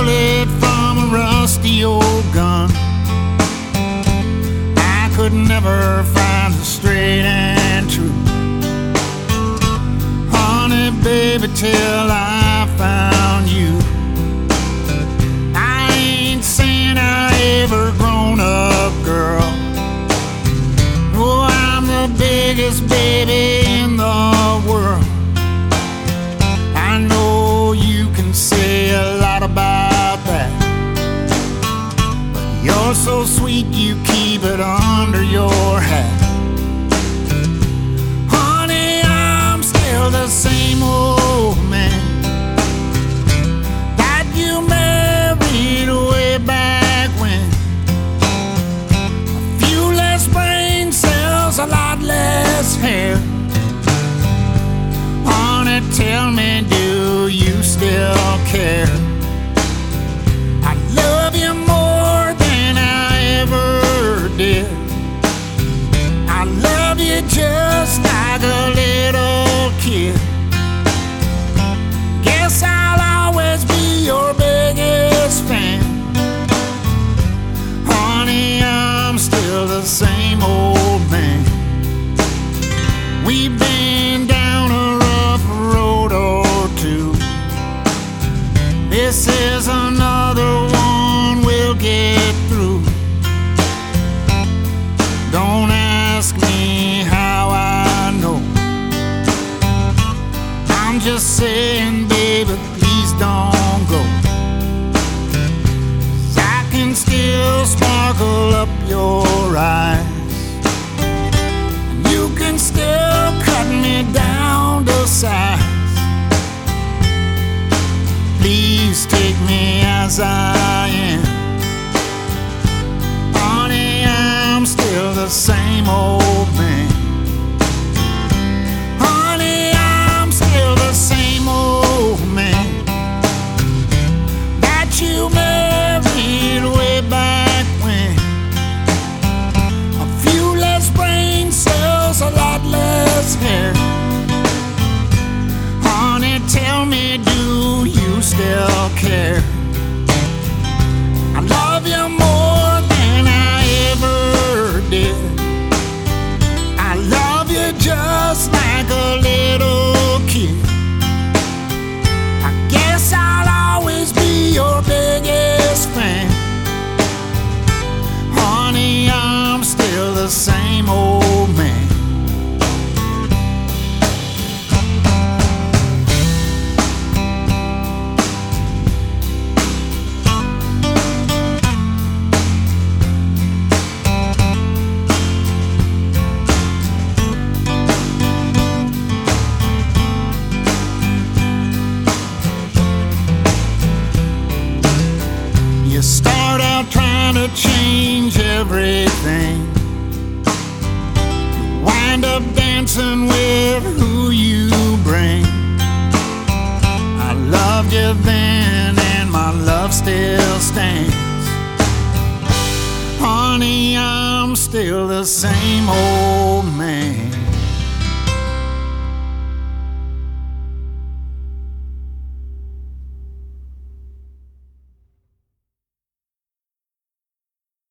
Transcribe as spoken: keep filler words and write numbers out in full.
bullet from a rusty old gun. I could never find the straight and true. Honey, baby, till I found you. I ain't saying I ever grown up, girl. Oh, I'm the biggest baby in the world. I know you can say a lot about that, but you're so sweet you keep it under your hat. Honey, I'm still the same old man that you married way back when. A few less brain cells, a lot less hair. Honey, tell me, do you still care? I love you more than I ever did. I love you just like a little kid. Guess I'll always be your biggest fan. Honey, I'm still the same old man. We've been down a rough road or two. This is another one we'll get through. Don't ask me how I know. I'm just saying, baby, please don't go. 'Cause I can still sparkle up your eyes. You can still cut me down to size. Please take me as I am. Honey, I'm still the same old man. Honey, I'm still the same old man that you married way back when. A few less brain cells, a lot less hair. Honey, tell me, do you still care? I love you more than I ever did. I love you just like a little kid. I guess I'll always be your biggest fan. Honey, I'm still the same old man. You start out trying to change everything. You wind up dancing with who you bring. I loved you then and my love still stands. Honey, I'm still the same old man.